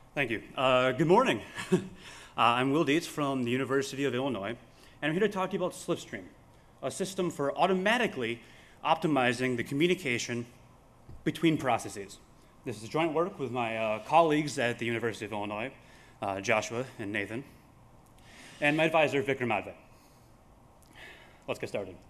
Thank you. Good morning. I'm Will Dietz from the University of Illinois, and I'm here to talk to you about Slipstream, a system for automatically optimizing the communication between processes. This is joint work with my colleagues at the University of Illinois, Joshua and Nathan, and my advisor, Vikram Madve. Let's get started.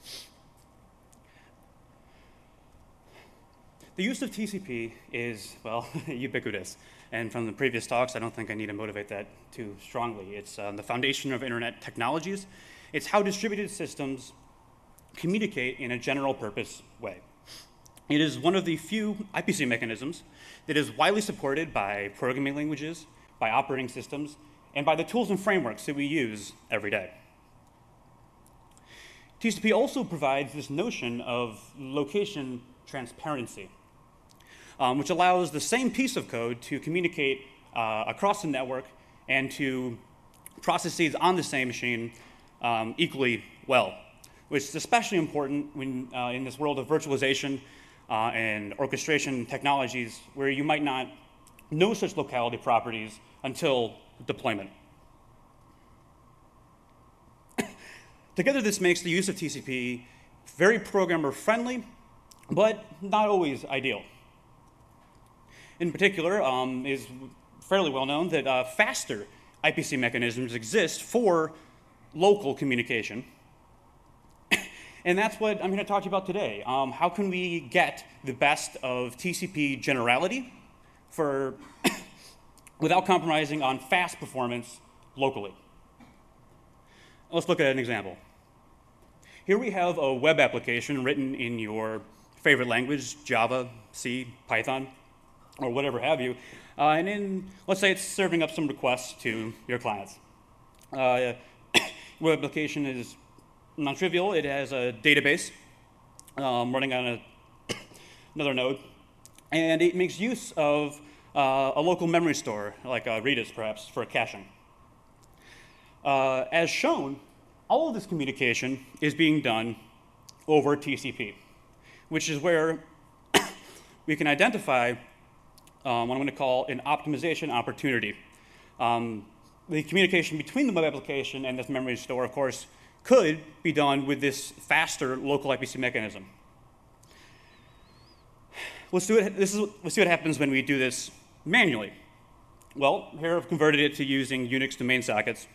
The use of TCP is, well, ubiquitous. And from the previous talks, I don't think I need to motivate that too strongly. It's the foundation of internet technologies. It's how distributed systems communicate in a general purpose way. It is one of the few IPC mechanisms that is widely supported by programming languages, by operating systems, and by the tools and frameworks that we use every day. TCP also provides this notion of location transparency, which allows the same piece of code to communicate across the network and to processes on the same machine equally well, which is especially important when in this world of virtualization and orchestration technologies where you might not know such locality properties until deployment. Together, this makes the use of TCP very programmer-friendly, but not always ideal. In particular, is fairly well known that faster IPC mechanisms exist for local communication. And that's what I'm going to talk to you about today. How can we get the best of TCP generality without compromising on fast performance locally? Let's look at an example. Here we have a web application written in your favorite language, Java, C, Python, or whatever have you, and then let's say it's serving up some requests to your clients. Web application is non-trivial. It has a database running on another node, and it makes use of a local memory store, like Redis perhaps, for caching. As shown, all of this communication is being done over TCP, which is where we can identify what I'm going to call an optimization opportunity. The communication between the web application and this memory store, of course, could be done with this faster local IPC mechanism. Let's see what happens when we do this manually. Well, here I've converted it to using Unix domain sockets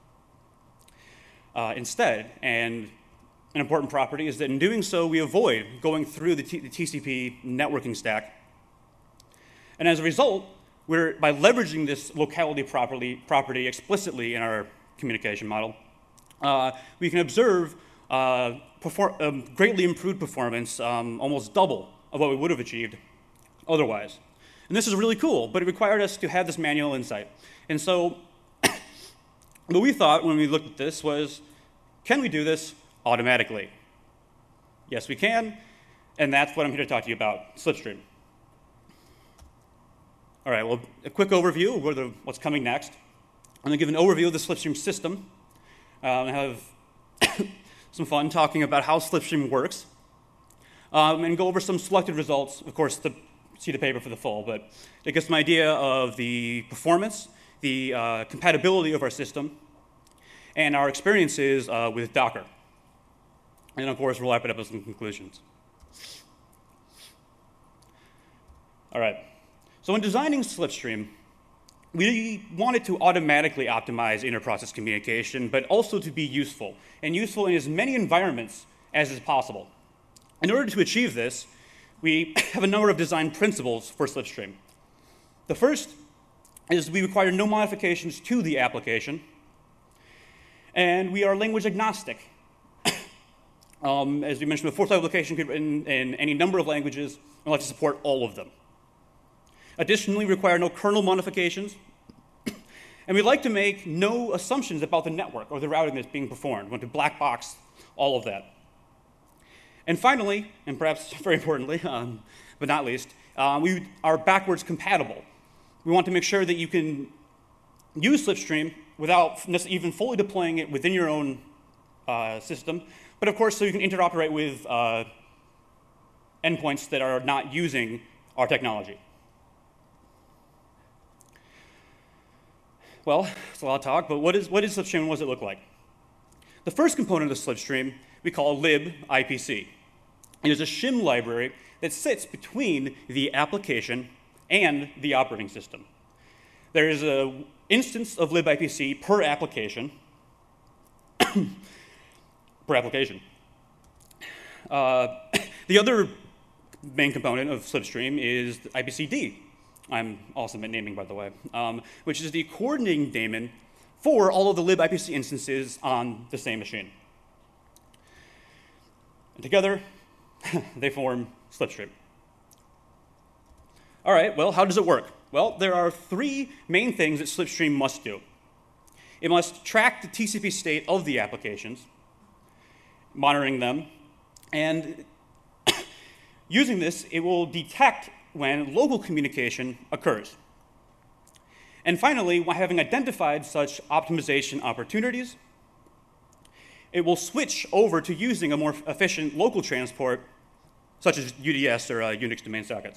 instead, and an important property is that in doing so, we avoid going through the TCP networking stack. And as a result, by leveraging this locality property explicitly in our communication model, we can observe greatly improved performance, almost double of what we would have achieved otherwise. And this is really cool, but it required us to have this manual insight. And so what we thought when we looked at this was, can we do this automatically? Yes, we can, and that's what I'm here to talk to you about, Slipstream. All right, well, a quick overview of what's coming next. I'm going to give an overview of the Slipstream system and have some fun talking about how Slipstream works, and go over some selected results, of course, to see the paper for the full, but it gives an idea of the performance, the compatibility of our system, and our experiences with Docker. And of course, we'll wrap it up with some conclusions. All right. So when designing Slipstream, we wanted to automatically optimize inter-process communication, but also to be useful, and useful in as many environments as is possible. In order to achieve this, we have a number of design principles for Slipstream. The first is we require no modifications to the application, and we are language agnostic. As we mentioned before, the application could be written in any number of languages, and we'd like to support all of them. Additionally, we require no kernel modifications, and we'd like to make no assumptions about the network or the routing that's being performed. We want to black box all of that. And finally, and perhaps very importantly, but not least, we are backwards compatible. We want to make sure that you can use Slipstream without even fully deploying it within your own system, but of course, so you can interoperate with endpoints that are not using our technology. Well, it's a lot of talk, but what is Slipstream and what does it look like? The first component of Slipstream we call libIPC. It is a shim library that sits between the application and the operating system. There is an instance of libIPC per application. per application. The other main component of Slipstream is IPCD. I'm awesome at naming, by the way, which is the coordinating daemon for all of the libIPC instances on the same machine. And together, they form Slipstream. All right, well, how does it work? Well, there are three main things that Slipstream must do. It must track the TCP state of the applications, monitoring them, and using this, it will detect when local communication occurs. And finally, while having identified such optimization opportunities, it will switch over to using a more efficient local transport, such as UDS or Unix domain sockets.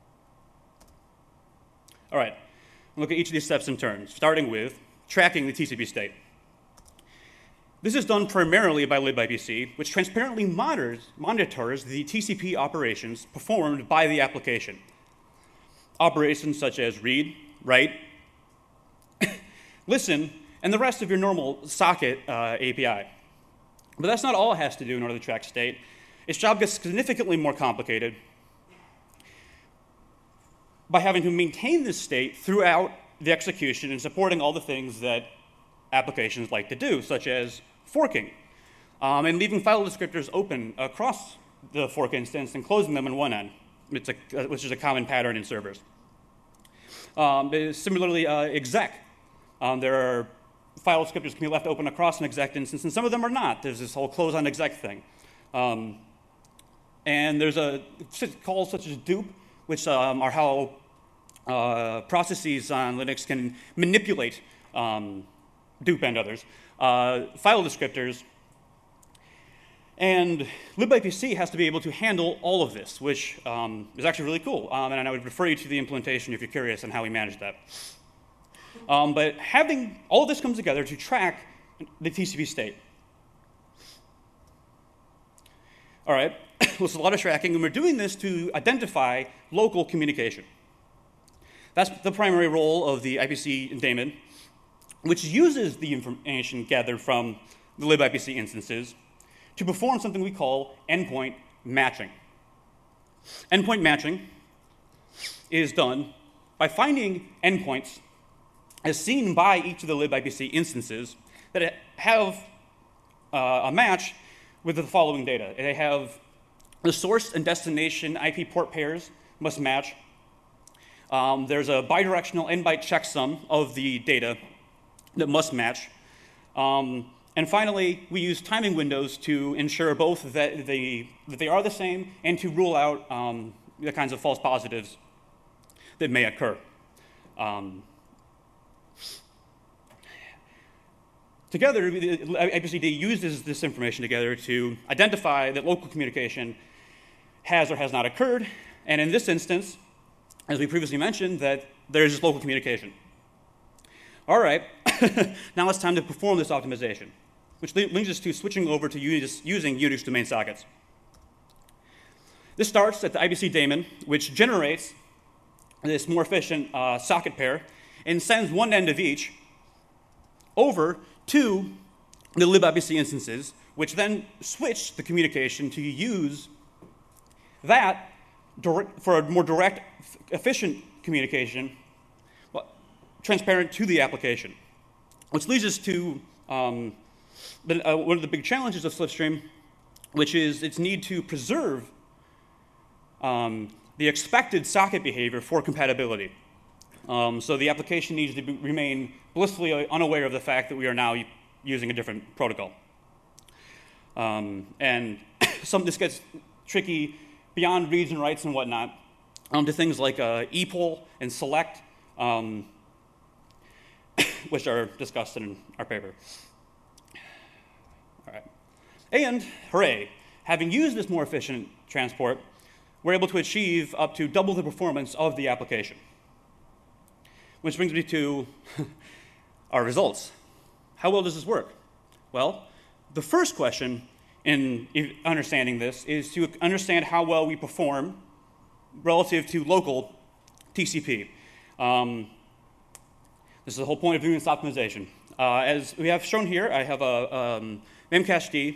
All right, look at each of these steps in turn, starting with tracking the TCP state. This is done primarily by libIPC, which transparently monitors the TCP operations performed by the application. Operations such as read, write, listen, and the rest of your normal socket API. But that's not all it has to do in order to track state. Its job gets significantly more complicated by having to maintain this state throughout the execution and supporting all the things that applications like to do, such as forking, and leaving file descriptors open across the fork instance and closing them on one end, which is a common pattern in servers. Similarly, exec. There are file descriptors can be left open across an exec instance, and some of them are not. There's this whole close on exec thing. And there's a call such as dupe, which are how processes on Linux can manipulate dupe and others, file descriptors. And libIPC has to be able to handle all of this, which is actually really cool. And I would refer you to the implementation if you're curious on how we manage that. But having all of this comes together to track the TCP state. All right, there's a lot of tracking, and we're doing this to identify local communication. That's the primary role of the IPC daemon, which uses the information gathered from the libIPC instances to perform something we call endpoint matching. Endpoint matching is done by finding endpoints as seen by each of the libIPC instances that have a match with the following data. They have the source and destination IP port pairs must match. There's a bidirectional n-byte checksum of the data that must match. And finally, we use timing windows to ensure both that they are the same and to rule out the kinds of false positives that may occur. Together, IPCD uses this information together to identify that local communication has or has not occurred, and in this instance, as we previously mentioned, that there is local communication. All right, now it's time to perform this optimization, which leads us to switching over to using Unix domain sockets. This starts at the IPC daemon, which generates this more efficient socket pair and sends one end of each over to the libIPC instances, which then switch the communication to use that for a more direct, efficient communication, transparent to the application. Which leads us to one of the big challenges of Slipstream, which is its need to preserve the expected socket behavior for compatibility. So the application needs to remain blissfully unaware of the fact that we are now using a different protocol. And this gets tricky beyond reads and writes and whatnot to things like epoll and select, which are discussed in our paper. All right. And hooray, having used this more efficient transport, we're able to achieve up to double the performance of the application. Which brings me to our results. How well does this work? Well, the first question in understanding this is to understand how well we perform relative to local TCP. This is the whole point of doing this optimization. As we have shown here, I have a Memcached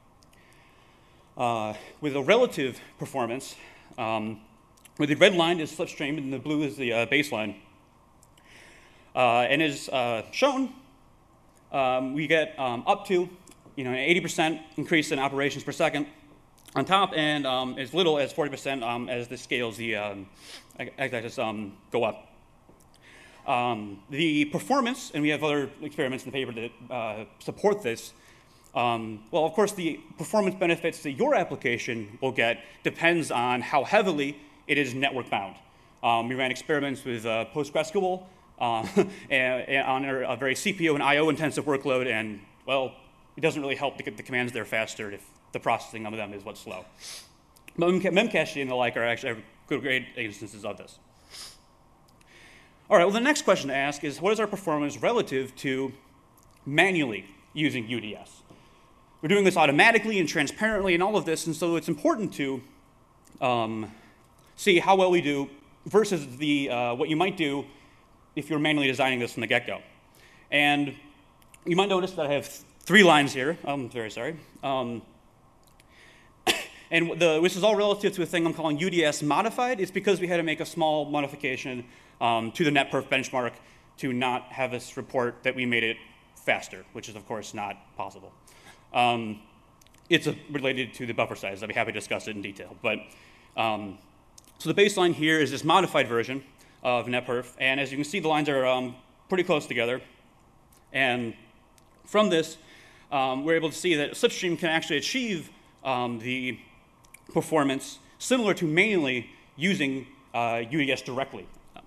with a relative performance, where the red line is slipstream and the blue is the baseline. And as shown, we get up to an 80% increase in operations per second on top, and as little as 40% as the scales go up. The performance, and we have other experiments in the paper that support this. Well, of course, the performance benefits that your application will get depends on how heavily it is network bound. We ran experiments with PostgreSQL and on a very CPU and IO intensive workload, and well, it doesn't really help to get the commands there faster if the processing of them is what's slow. But Memcached and the like are actually great instances of this. All right, well, the next question to ask is, what is our performance relative to manually using UDS? We're doing this automatically and transparently and all of this, and so it's important to see how well we do versus what you might do if you're manually designing this from the get-go. And you might notice that I have 3 lines here. I'm very sorry. And this is all relative to a thing I'm calling UDS modified. It's because we had to make a small modification to the NetPerf benchmark to not have us report that we made it faster, which is, of course, not possible. It's related to the buffer size. I'll be happy to discuss it in detail. But so the baseline here is this modified version of NetPerf. And as you can see, the lines are pretty close together. And from this, we're able to see that Slipstream can actually achieve the performance similar to manually using UDS directly.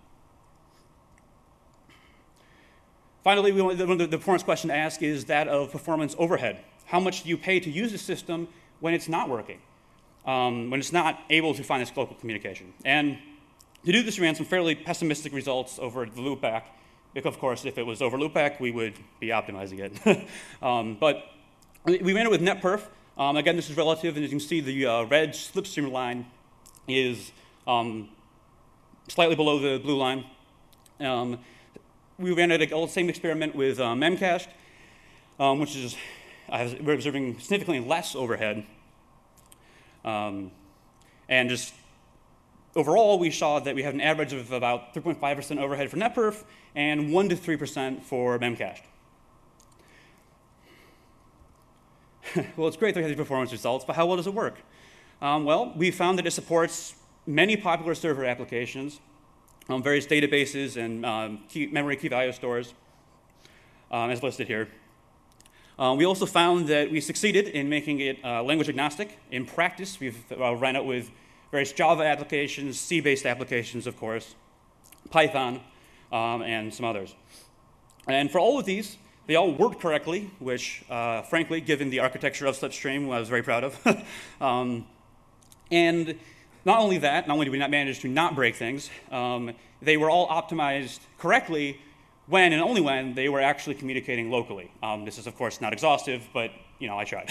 Finally, the performance question to ask is that of performance overhead. How much do you pay to use the system when it's not working, when it's not able to find this local communication? And to do this, we ran some fairly pessimistic results over the loopback. Because, of course, if it was over loopback, we would be optimizing it. But we ran it with NetPerf. Again, this is relative, and as you can see, the red slipstream line is slightly below the blue line. We ran the same experiment with Memcached, which is we're observing significantly less overhead. And just overall, we saw that we have an average of about 3.5% overhead for NetPerf and 1 to 3% for Memcached. Well, it's great that we have these performance results, but how well does it work? Well, we found that it supports many popular server applications, various databases and memory key value stores, as listed here. We also found that we succeeded in making it language agnostic. In practice, we've ran it with various Java applications, C-based applications, of course, Python, and some others. And for all of these, they all worked correctly, which, frankly, given the architecture of Slipstream, I was very proud of. And not only that, not only did we not manage to not break things, they were all optimized correctly when and only when they were actually communicating locally. This is, of course, not exhaustive, but I tried.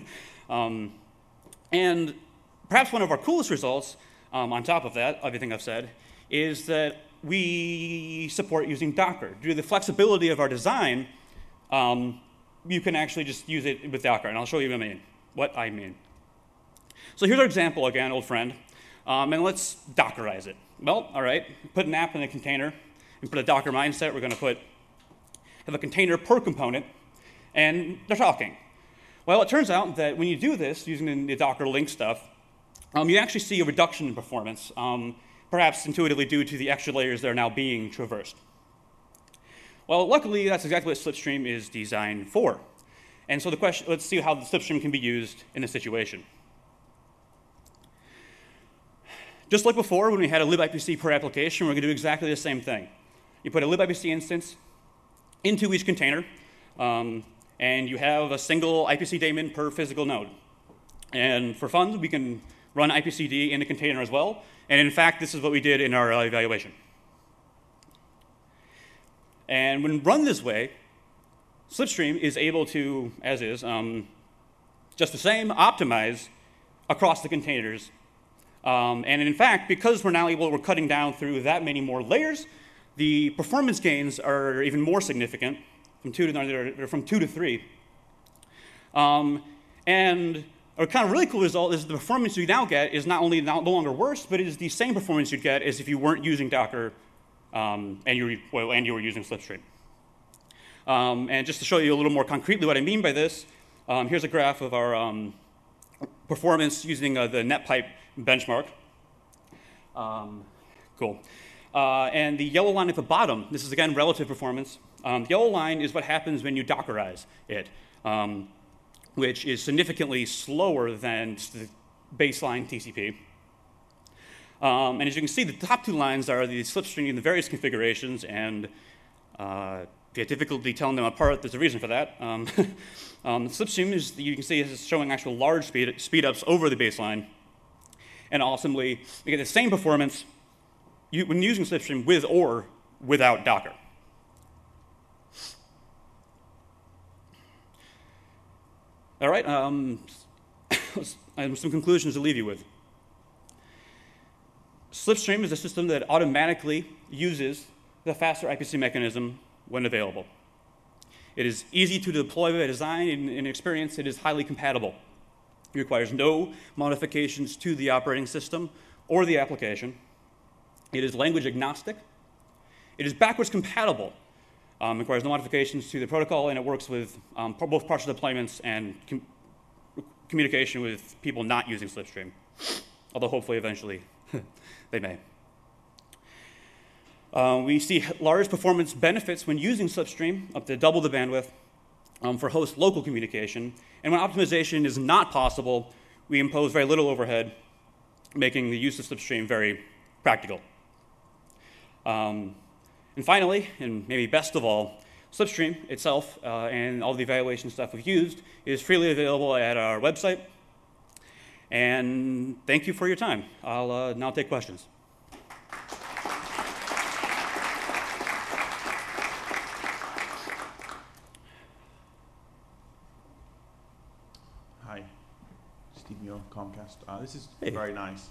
And perhaps one of our coolest results, on top of that, everything I've said, is that we support using Docker. Due to the flexibility of our design, you can actually just use it with Docker, and I'll show you what I mean. So here's our example again, old friend, and let's Dockerize it. Well, all right, put an app in a container and put a Docker mindset. We're going to have a container per component, and they're talking. Well, it turns out that when you do this using the Docker link stuff, you actually see a reduction in performance, perhaps intuitively due to the extra layers that are now being traversed. Well, luckily, that's exactly what Slipstream is designed for. And so let's see how the Slipstream can be used in this situation. Just like before, when we had a libIPC per application, we're going to do exactly the same thing. You put a libIPC instance into each container, and you have a single IPC daemon per physical node. And for fun, we can run IPCD in the container as well. And in fact, this is what we did in our evaluation. And when run this way, Slipstream is able to, as is, just the same, optimize across the containers. And in fact, because we're cutting down through that many more layers, the performance gains are even more significant, from 2 to 3. And a kind of really cool result is the performance you now get is no longer worse, but it is the same performance you'd get as if you weren't using Docker and you were using Slipstream. And just to show you a little more concretely what I mean by this, here's a graph of our performance using the NetPipe benchmark. Cool. And the yellow line at the bottom, this is again relative performance. The yellow line is what happens when you Dockerize it, which is significantly slower than the baseline TCP. And as you can see, the top 2 lines are the Slipstream in the various configurations, and if you have difficulty telling them apart, there's a reason for that. Slipstream, you can see, is showing actual large speed-ups over the baseline, and ultimately, you get the same performance when using Slipstream with or without Docker. All right, I have some conclusions to leave you with. Slipstream is a system that automatically uses the faster IPC mechanism when available. It is easy to deploy by design, and in experience, it is highly compatible. It requires no modifications to the operating system or the application. It is language agnostic. It is backwards compatible. Requires no modifications to the protocol, and it works with both partial deployments and communication with people not using Slipstream, although hopefully eventually they may. We see large performance benefits when using Slipstream, up to double the bandwidth, for host local communication. And when optimization is not possible, we impose very little overhead, making the use of Slipstream very practical. And finally, and maybe best of all, Slipstream itself and all the evaluation stuff we've used is freely available at our website. And thank you for your time. I'll now take questions. Hi, Steve Muir, Comcast. This is Hey. very nice.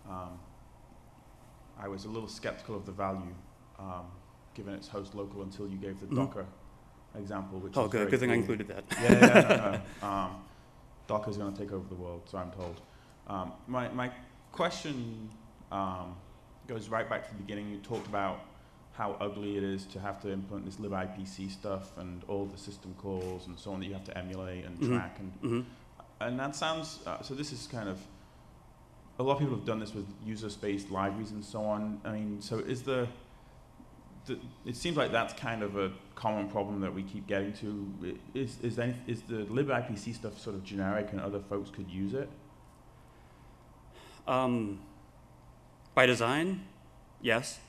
I was a little skeptical of the value, given it's host local, until you gave the Docker example, which is good thing I included that. No. Docker's going to take over the world, so I'm told. My question goes right back to the beginning. You talked about how ugly it is to have to implement this libIPC stuff and all the system calls and so on that you have to emulate and track. And that sounds, so this is kind of, a lot of people have done this with user-spaced libraries and so on. I mean, so is it seems like that's kind of a common problem that we keep getting to. Is the libIPC stuff sort of generic and other folks could use it? By design, yes.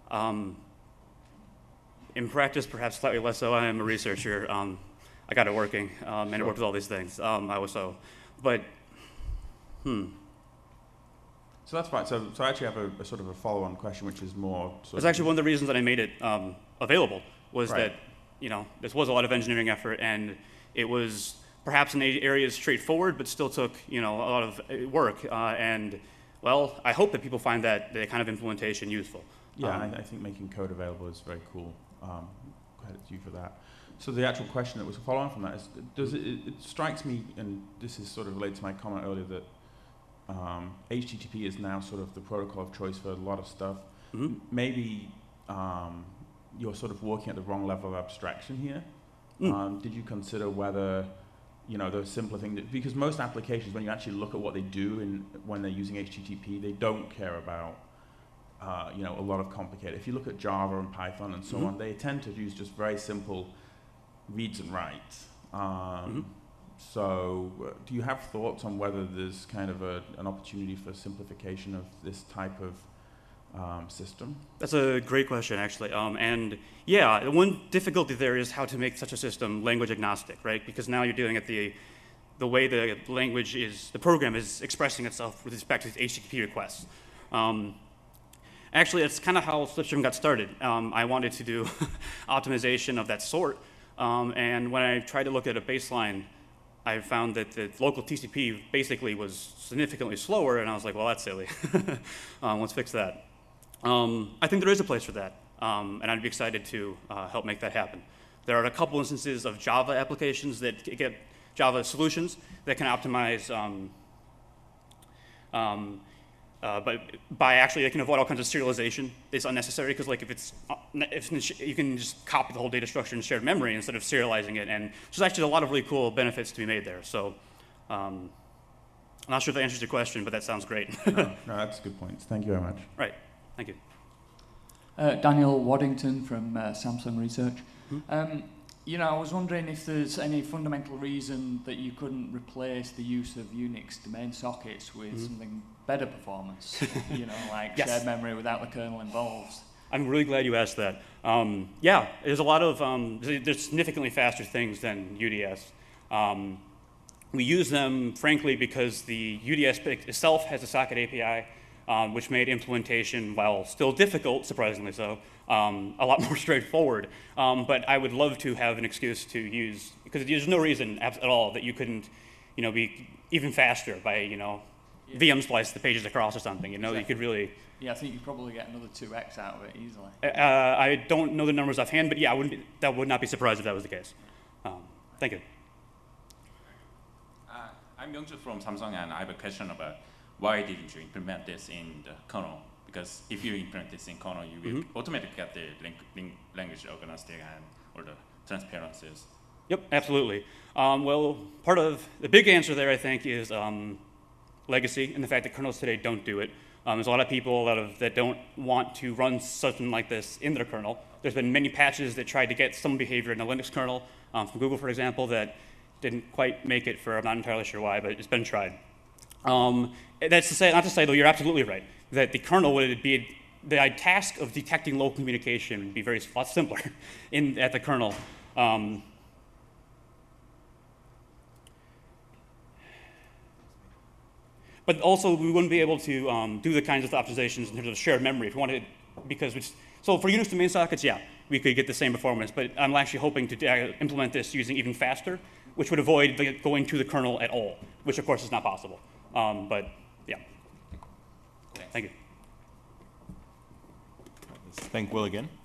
In practice, perhaps slightly less so. I am a researcher. I got it working, and it worked with all these things. I was so, but, So that's fine. So I actually have a sort of a follow-on question, which is more. It's actually one of the reasons that I made it available was Right. that this was a lot of engineering effort, and it was perhaps in areas straightforward, but still took a lot of work. And well, I hope that people find that kind of implementation useful. Yeah, I think making code available is very cool. Credit to you for that. So the actual question that was a follow-on from that is, it strikes me, and this is sort of related to my comment earlier, that HTTP is now sort of the protocol of choice for a lot of stuff. Maybe you're sort of working at the wrong level of abstraction here. Did you consider whether, the simpler thing, because most applications, when you actually look at what they do when they're using HTTP, they don't care about a lot of complicated. If you look at Java and Python and so on, they tend to use just very simple reads and writes. So do you have thoughts on whether there's kind of an opportunity for simplification of this type of system? That's a great question, actually. And yeah, one difficulty there is how to make such a system language agnostic, right? Because now you're dealing at the way the language the program is expressing itself with respect to these HTTP requests. Actually, that's kind of how Slipstream got started. I wanted to do optimization of that sort, And when I tried to look at a baseline, I found that the local TCP basically was significantly slower, and I was like, well, that's silly. Let's fix that. I think there is a place for that, and I'd be excited to help make that happen. There are a couple instances of Java applications that get Java solutions that can optimize, but by actually, they can avoid all kinds of serialization. It's unnecessary because, like, if you can just copy the whole data structure in shared memory instead of serializing it, and there's actually a lot of really cool benefits to be made there. So, I'm not sure if that answers your question, but that sounds great. No, that's a good point. Thank you very much. Right. Thank you. Daniel Waddington from Samsung Research. Mm-hmm. I was wondering if there's any fundamental reason that you couldn't replace the use of Unix domain sockets with something better performance, like yes. shared memory without the kernel involved. I'm really glad you asked that. Yeah, there's a lot of, there's significantly faster things than UDS. We use them, frankly, because the UDS itself has a socket API, which made implementation, while still difficult, surprisingly so, a lot more straightforward. But I would love to have an excuse to use, because there's no reason at all that you couldn't, be even faster by, VM splice the pages across or something. Exactly. You could really. Yeah, I think you'd probably get another 2x out of it easily. I don't know the numbers offhand, but yeah, that would not be surprised if that was the case. Thank you. I'm Youngju from Samsung, and I have a question about why didn't you implement this in the kernel? Because if you implement this in kernel, you will automatically get the language agnostic and all the transparencies. Yep, absolutely. Well, part of the big answer there, I think, is legacy and the fact that kernels today don't do it. There's a lot of people that don't want to run something like this in their kernel. There's been many patches that tried to get some behavior in the Linux kernel, from Google, for example, that didn't quite make it for, I'm not entirely sure why, but it's been tried. That's to say, not to say, though, you're absolutely right, that the kernel would be, the task of detecting local communication would be a lot simpler at the kernel. But also, we wouldn't be able to do the kinds of optimizations in terms of shared memory if we wanted, so for Unix domain sockets, yeah, we could get the same performance, but I'm actually hoping to implement this using even faster, which would avoid going to the kernel at all, which of course is not possible. But yeah, thank you. Thank Will again.